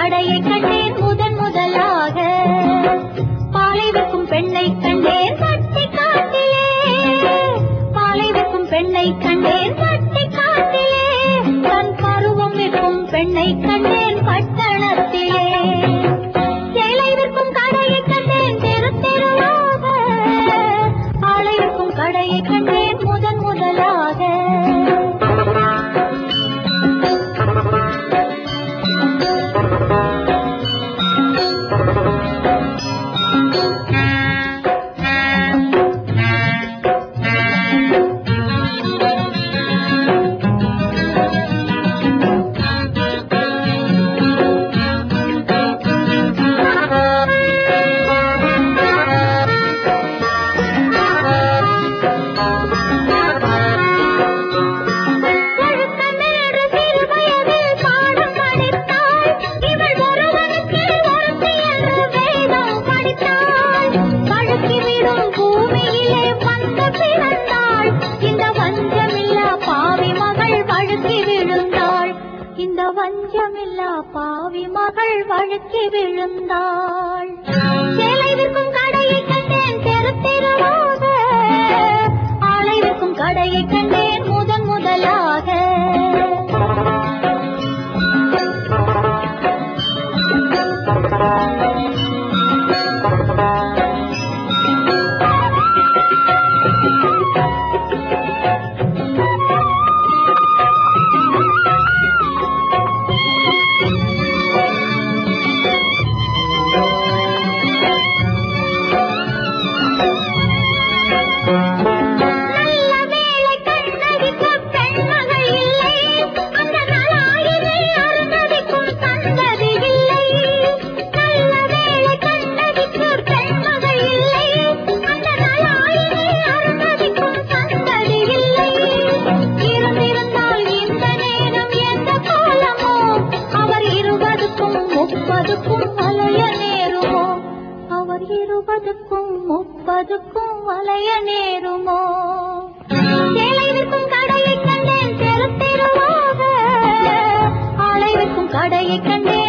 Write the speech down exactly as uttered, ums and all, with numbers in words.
கடையை கண்டேன் முதன் முதலாக. பாலை விற்கும் பெண்ணை கண்டேன் பட்டி காட்டிலே. பாலை விற்கும் பெண்ணை கண்டேன் பட்டி காட்டிலே. தன் பருவம் விற்கும் பெண்ணை கண்டேன் பட்டணத்திலே. சேலை விற்கும் கடையை கண்டேன் தெரு தெருவாக. பாலை விற்கும் கடையை கண்டேன் முதன் முதலாக. வஞ்சமில்லா பாவி மகள் வழுக்கி விழுந்தாள். சேலை விற்கும் கடையை கண்டேன் தெரு தெருவாக. ஆளை விற்கும் கடையை கண்டேன் முதன் முதலாக. இருபதுக்கும் முப்பதுக்கும் வளைய நேருமோ? சேலை விற்கும் கடையை கண்டேன் தெரு தெருவாக. ஆளை விற்கும் கடையை கண்டேன்